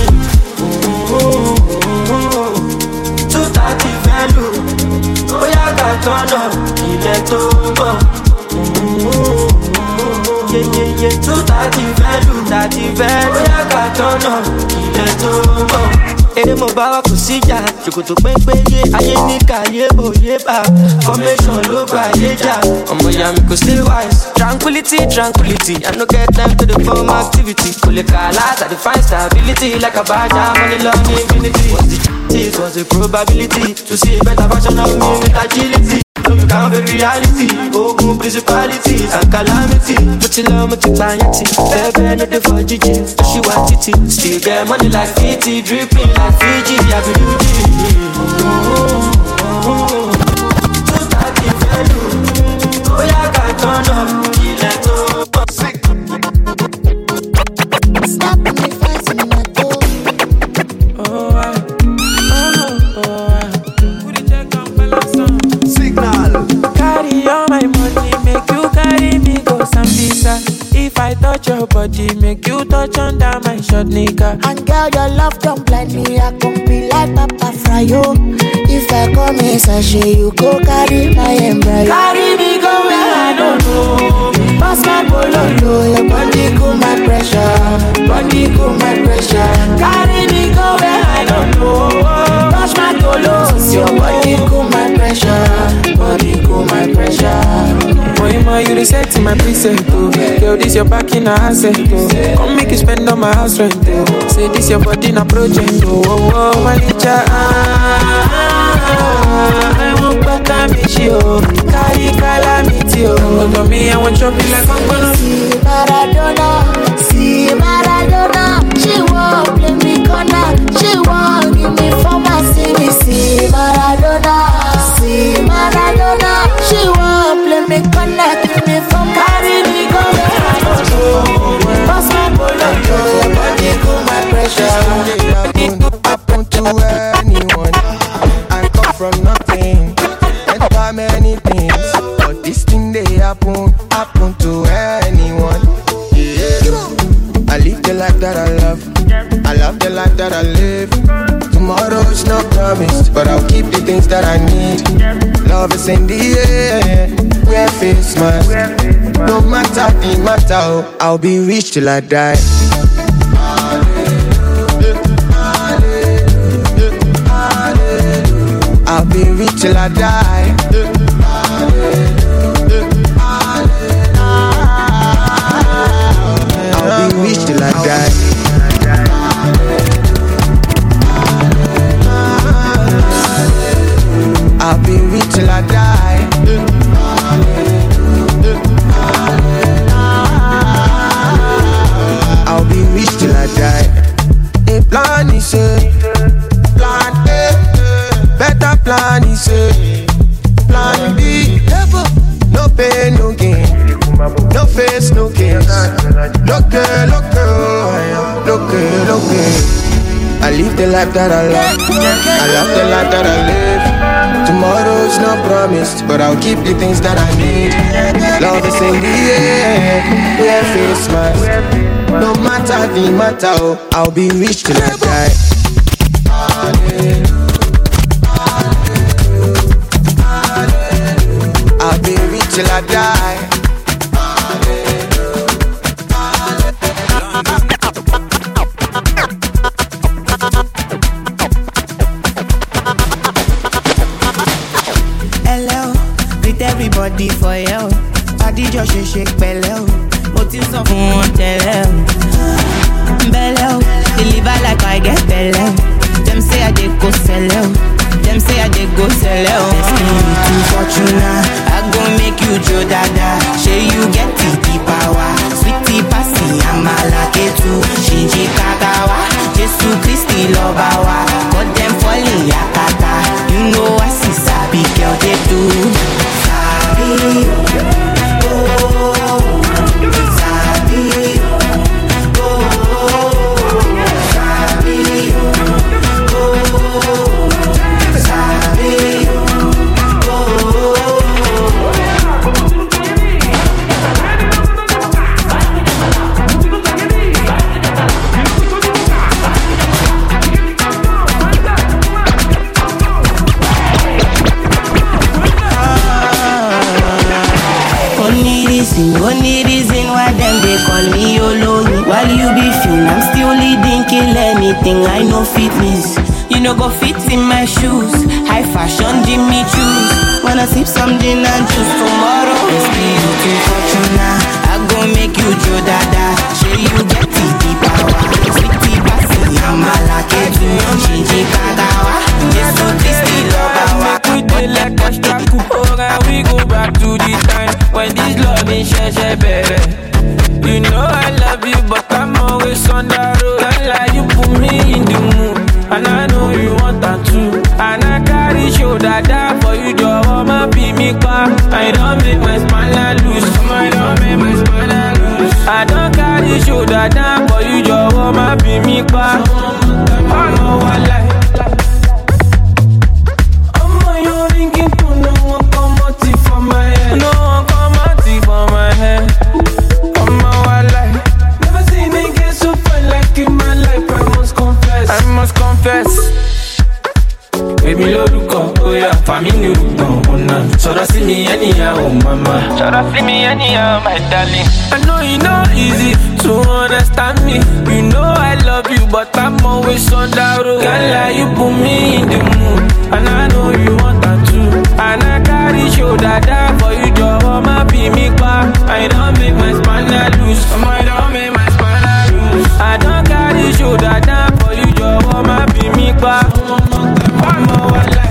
230 value, bóyá ká tọ́nà ilẹ̀ tó ń bọ̀. 230 value, bóyá ká tọ́nà ilẹ̀ tó ń bọ̀. Èrè mo bá wa kò síjà, ṣòkòtò pépéyé, ayé ní kàyé òye bá. Formation ló gbà yé jà, ọmọ ìyá mi kò stay wise. Tranquility, I no get time to the form activity. Kò lè kà láti define stability, like a badger, money long infinity. It was a probability to see a better version of me with agility. So you can't be reality, ogun principalities and calamity. But you love me to clienty, baby, no dey for Gigi. She want it, still get money like 50, dripping like Fiji, I be Luigi. Oh yeah, I got turn up, kill it up. Stop me fighting my toe. Carry all my money, make you carry me go Sambisa. If I touch your body, make you touch under my short nigga. And girl, your love don't blind me, I can be like Papa Fryo. If I come in sachet, you go carry my embryo. Carry me go where I don't know. Pass my bololo, your body cool my pressure. Body cool my pressure. Carry me go where I don't know. Touch my tolos, your body cool my pressure. Body cool my pressure. Boy, ma, you reset my preset, oh. Girl, this your back in a asset, oh. Come make you spend on my house rent, oh. Say this your body in a project, oh. Oh, my licha, I won't back and meet you, carry calamity, oh. Go to me, I want chop you like I'm gonna. Maradona. See Maradona. She won't play me corner. She won't give me for my see Maradona. See Maradona. She won't play me corner. Give me for my carry me go where I go. Pass my bullet. Your body cool my pressure. Happen to anyone. I come from nothing. And by many things. But this thing they happen to anyone. Yeah. I live the life that I love. I love the life that I live. Tomorrow is not promised, but I'll keep the things that I need. Love is in the air. Wear face mask. No matter the matter, I'll be rich till I die. I'll be rich till I die. I'll be rich till I die. I'll be rich till I die. I'll be rich till I die. A plan is a plan A. Better plan is a plan B. No pain, no gain. No face, no case. Look good, look good. Look good, look good. I live the life that I love. I love the life that I live. Tomorrow is not promised, but I'll keep the things that I need. Love is in the air. Wear face mask. No matter the matter, I'll be rich till I die. I'll be rich till I die. Hello, greet everybody for you. Body just shake pẹ̀lẹ́ o. Mo ti sọ fún wọn tẹ́lẹ̀ o. Bẹ́lẹ̀ o, deliver like I get bẹ́lẹ̀ o. Dem say I dey go sẹ́lẹ̀ o. Dem say I dey go sẹ́lẹ̀ o. Destiny to Fortuna, I go make you jo dada. Shey you get the power. Sweetie passy, amala ketu. Shinji kagawa, Jesu Christi lọba wa. Got dem falling yakata. You know I see sabi girl dey do. Sabi Only reason why them they call me YOLO. While you be fin, I'm still leading, kill anything. I know fitness, you know go fit in my shoes. High fashion, Jimmy choose. Wanna sip some gin and juice tomorrow? It's beauty Fortuna, I go make you jo dada. Shey you get the power. Sweetie passy, amala ketu. Shinji kagawa, Jesu Christi lobawa. We do like extra coupon and we go back to the time when this love is share, baby. You know I love you, but I'm always on the road. Can't lie, you put me in the mood, and I know you want that too. And I carry shoulder down for you, just wanna be me car. I don't make my spine loose. I don't make my spine loose. I don't carry shoulder down for you, just wanna be me car. I know I like. No one come out for my head. On my wild life, never seen me get so fine like in my life. I must confess. Baby, loruko, oh yeah, family no ona. Sọ̀rọ̀ sí mi anyhow, oh mama. Sọ̀rọ̀ sí mi anyhow, my darling. I know you know easy to understand me. You know I love you, but I'm always on the road. Can't lie, you put me in the mood, and I know you want that too. And I carry shoulder down for you, just wanna be me car. I don't make my spine loose. I don't make my spine loose. I don't carry shoulder down for you, just wanna be me car. One more life.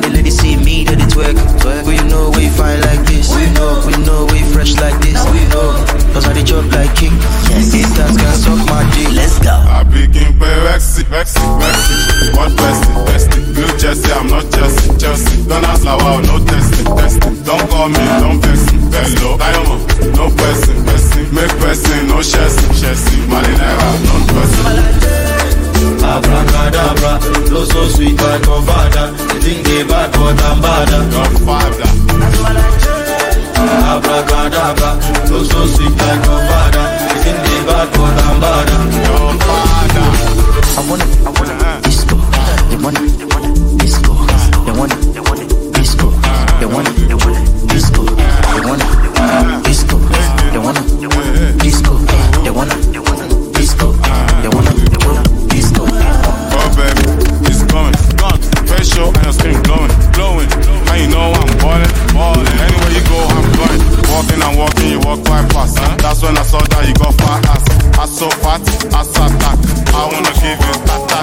the ladies see me, do the twerk. We know we fine like this. We know we fresh like this. We know, cause I the job like king. Haters can suck my dick. Let's go. I begin play Vexy. What bestie? Blue Jesse, I'm not Chelsea. Don't ask like wow, no testing. Don't call me, don't vex me. Hello, Diamond, no person. Make person, no chassis. Marinera, non person. Abracadabra, flow so sweet like a father. You think they bad, but I'm badder. Godfather. Abracadabra, flow so sweet like a father. You think they bad, but I'm badder. Godfather. I wanna disco. They wanna disco. They wanna disco. They wanna disco. They wanna disco. They wanna disco. They wanna disco. They wanna disco. Oh baby, it's coming. Face show and your skin glowing. And you know I'm ballin'. Anywhere you go, I'm going. Walking, you walk quite fast. That's when I saw that you got fat ass. I so fat, I sat back. I wanna give you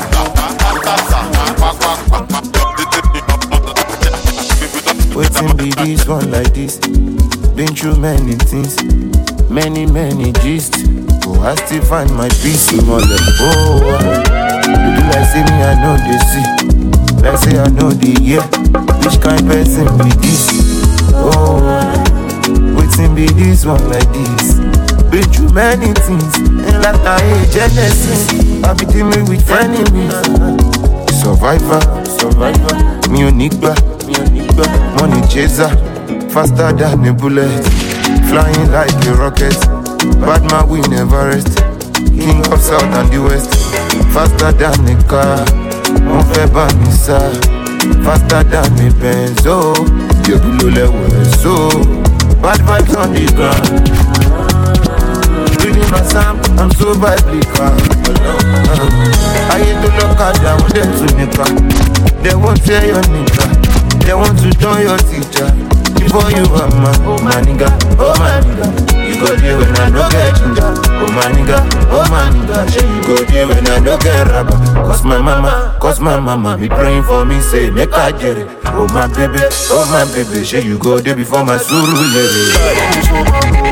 waiting be this one like this. Been through many things, many gist. Oh, I still find my peace in all the you do like say me, I know they see. Like say I know the year. Which kind person be this? Oh, waiting be this one like this. Been through many things, and like I hate Genesis. I be dealing with enemies. Survivor, me Onigba, money chaser, faster than a bullet, flying like a rocket. Bad man we never rest. King of South and the West, faster than a car. Mon fait banissa, faster than a Benz. Oh, you below level, so bad vibes on the ground. Reading my psalm, I'm so biblical. I hate to look at them, want them to nigga. They won't tell your nigga. They want to turn your teacher. Before you are man, oh my nigga. You go there when I no get ginger. Oh my nigga, you go there when I no get rubber. Cause my mama be praying for me, say make I get it. Oh my baby, shey you go there before my suru lady.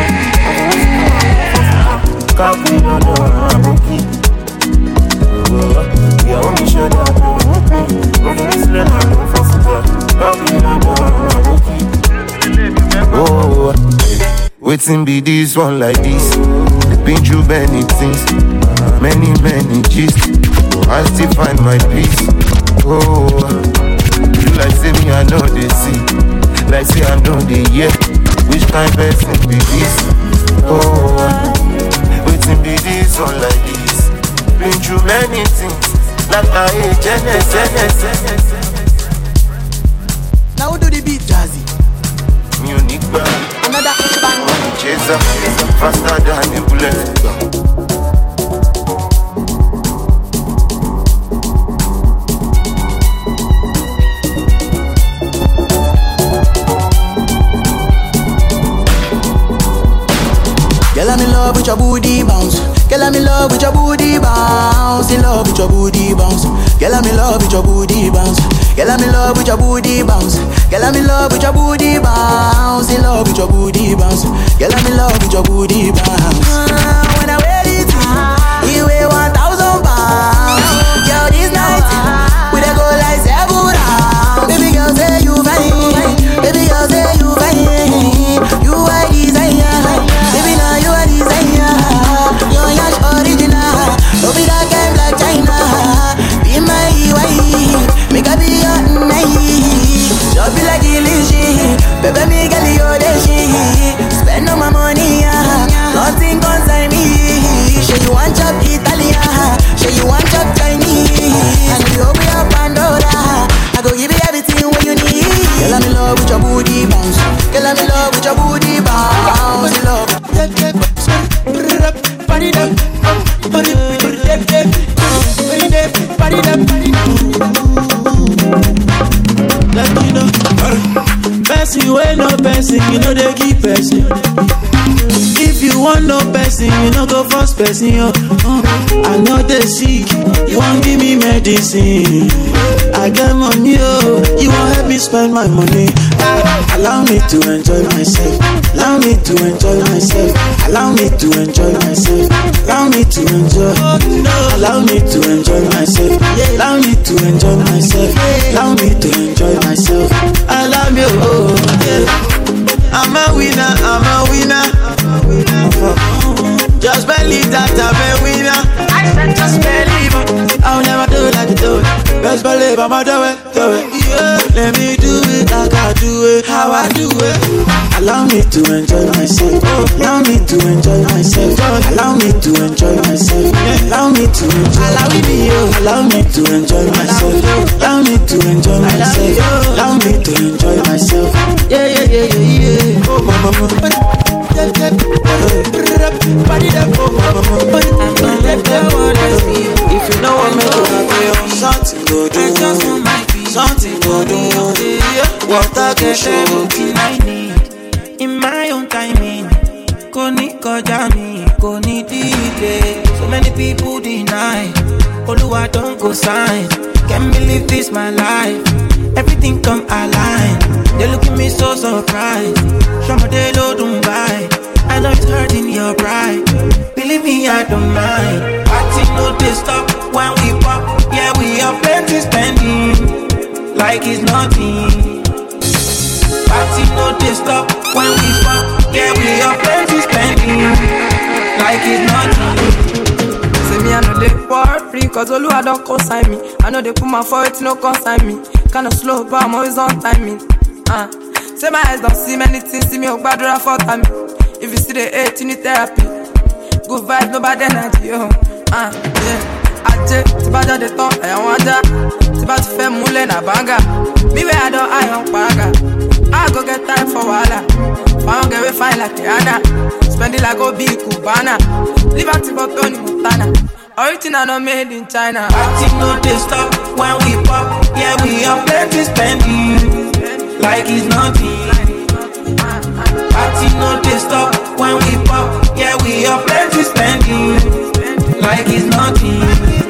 Oh, waiting be this one like this. Been through many things, many gist. I still find my peace. Oh, you like say me, I know they see. Like say I know they hear. Which kind person be this? Oh, waiting be this one like this. Been through many things, like I hate Genesis. Now do the beat, Jazzy. Munich band. Another bang. Money chaser, faster than a bullet. Girl, I'm in love with your booty bounce. Girl, I'm in love with your booty bounce. In love with your booty bounce. Girl, I'm in love with your booty bounce. Girl, I'm in love with your booty bounce. Girl, I'm in love with your booty bounce. In love with your booty bounce. Girl, I'm in love with your booty bounce. When I wear it, you weigh 1,000 pounds. Girl, this night we dey go like 7 rounds. Baby girl, say you fine. Baby girl, say you fine. You are desire. Baby, now you are desire. You're yash original. Don't be that kind like China. Be my wife. Make a be your night. Just be like Ilishi. Baby, me get you the shit. Spend all my money, nothing concern me. Say you want chop Italian. Say you want chop Chinese. And you open your Pandora, I go give you everything what you need. Girl, I'm in love with your booty bounce. Girl, I'm in love with your booty bounce. In love. Party them, party like you know, person you ain't no person, you know they keep person. If you want no person, you no go first person, yo. I know they sick, you won't give me medicine. I get money, yo, you won't help me spend my money. Allow me to enjoy myself. Allow me to enjoy myself. Allow me to enjoy myself. Allow me to enjoy. Allow me to enjoy myself. Allow me to enjoy myself. Allow me to enjoy myself. I love you, oh yeah. I'm a winner, I'm a winner. Just believe that I'm a winner. I said just believe it. I'll never do it like you do it. Best believe I'ma do it, do it. Yeah, let me do it like I do it, how I do it. Allow me to enjoy myself. Allow me to enjoy myself. Allow me to enjoy myself. Allow me to enjoy. Allow me to enjoy myself. Allow me to enjoy myself. Allow me to enjoy myself. Yeah, yeah, yeah, yeah, yeah. Oh, mama. If you know what me do, something go do. Something go do. What I can show. In my own timing, koni koja mi, koni delay. So many people deny, Oluwa don't go sign. Can't believe this my life. Everything come align. They look at me so surprised. Shomode lo Dubai. I know it's hurting your pride. Believe me, I don't mind. Party no they stop when we pop. Yeah, we are plenty spending like it's nothing. Party no they stop when we pop. Yeah, we are plenty spending like it's nothing. Say me I know they worry, cause Oluwa don't consign me. I know they put my foot, no consign me. Kinda slow, but I'm always on timing. Say my eyes don't see many things, see me oh bad for time. If you see the hate, you need therapy. Good vibes, no bad energy, yo. Yeah. Aje, tibaja de ton, I want that. Tiba to fe mule na banga. Me where I don't, I on paraga. I go get time for wala. Found get we fine like Rihanna. Spend it like Obi Cubana. Live at Tibotoni Montana. Original not made in China. Party no they stop when we pop. Yeah, we are plenty spending like it's nothing. Party no they stop when we pop. Yeah, we are plenty spending like it's nothing.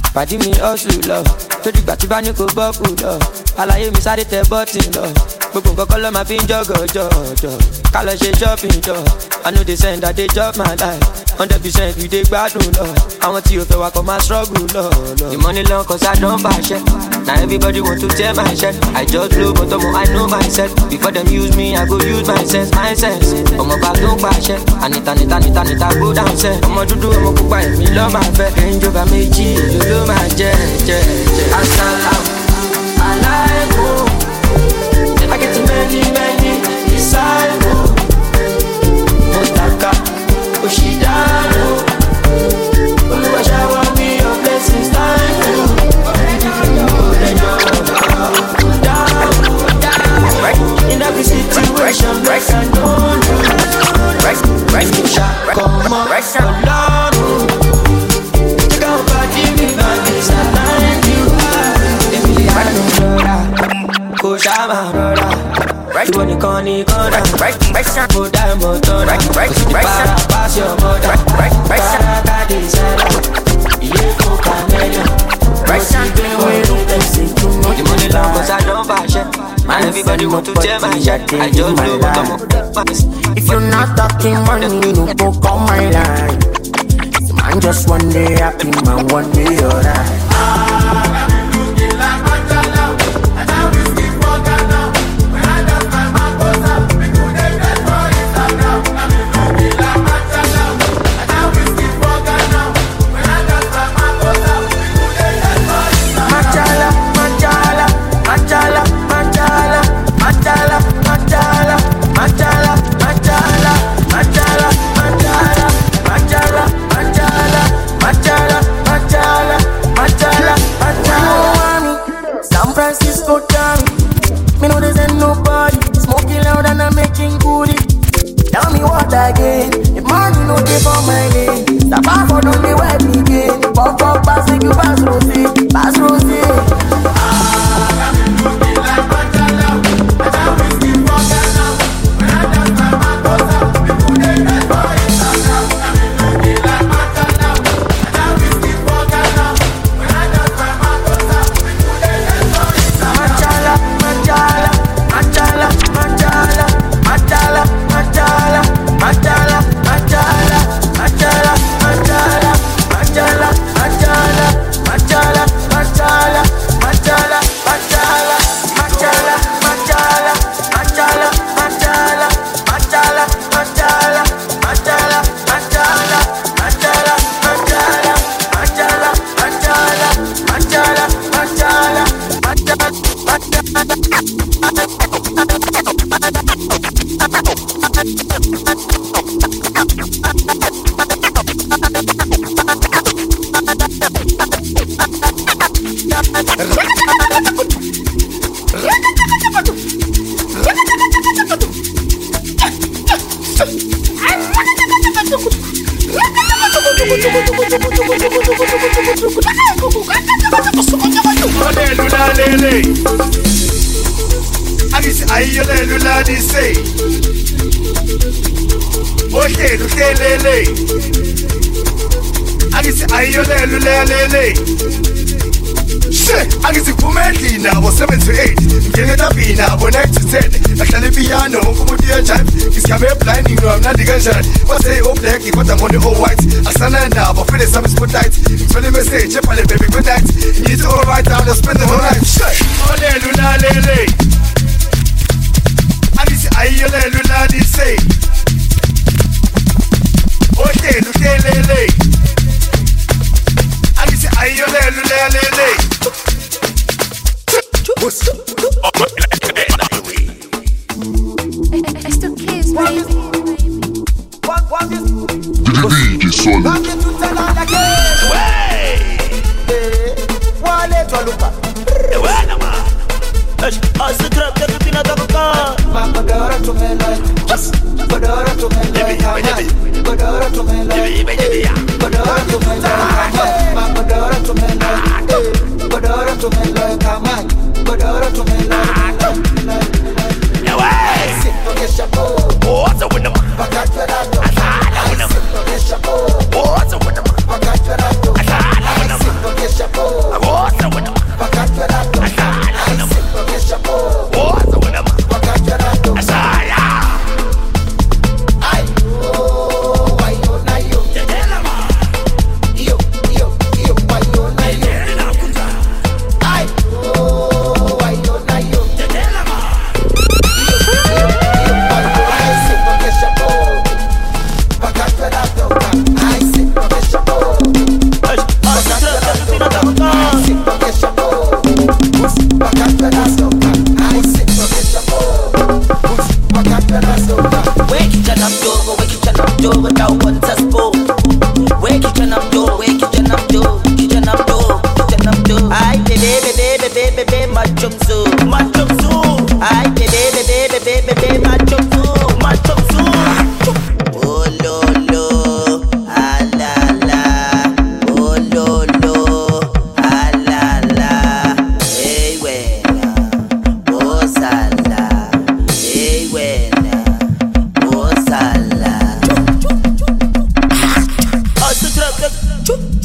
Pàdí mi hustle lọ, tó dìgbà tí bá ní kò bọ́ kù lọ. Àlàyé mi sáré tẹ bọ́tì lọ. Gbogbo nǹkan kọ́ ló máa fi ń jọ̀gọ̀jọ̀. Ká lọ ṣe shopping jọ. I know they send that they chop my life. 100% we dey gbádùn lọ. Àwọn tí o fẹ́ wa kọ́ máa struggle lọ. The money long cause I don bàṣẹ. Now everybody want to tear my shirt. I just blow but I know myself. Before them use me, I go use my sense. Ọmọ bá tó ń pàṣẹ. Anita go down sẹ́. Ọmọ dúdú ọmọ pupa èmi lọ́ máa fẹ́. Ẹ̀ńjọba méjì èlò ló máa jẹ́. Asalaam alaikum. I get many disciples. Motaka Oshidano. Oluwa shower me your blessings thank you. In every situation, break and don't you shall come on, alone. Take out body, me bodies, I thank you. Emiliano, brother, Koshama, brother. You want to call me, put that motor, pass your mother, the money long cause I don't fashion. Man, everybody want to tear my shirt. I just blow but if you're not talking money, no go come my line. So man, just one day happy, man, one day alright. Again, if money no dey for my lane, the bar for don't dey wipe me again. Pop pass make you pass rosé. I was 7 to 8. Get it up in I was 9 to 10. I can't piano, come with your time. It's camera blinding, no, I'm not the gunshot. What's the old deck? You got them on the old white. I stand now, but finish some spotlight. So let me say, chip on the baby, good night. You need to all right down to spend the whole life. Shit. Oh, Luna, Lele. I need to aye, Luna, they say. Okay, look, Lele. I need to aye, Luna, Lele. I still kiss, baby. DJ Solid. Chapo.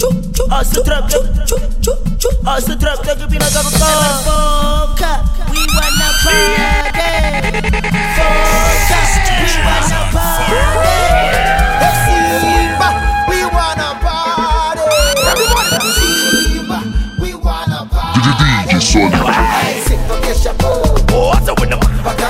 Also trap, also trap, take a peanut of a we wanna party. Focus, we wanna party. We wanna party. Everyone, we wanna party. DJ Solid. What's up with them?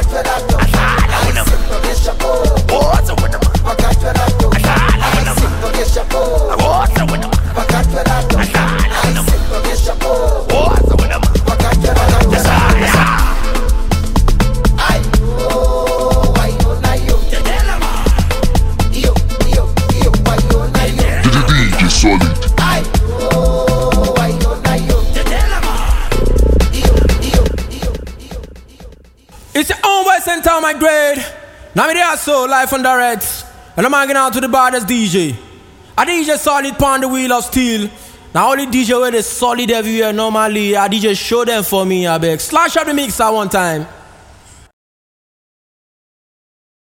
It's your own West End Town, my grade. Now me there so life on direct. And I'm hanging out to the baddest DJ. A DJ solid pon the wheel of steel. Now only DJ where they solid everywhere normally. A DJ show them for me, I beg. Slash up the mixer one time.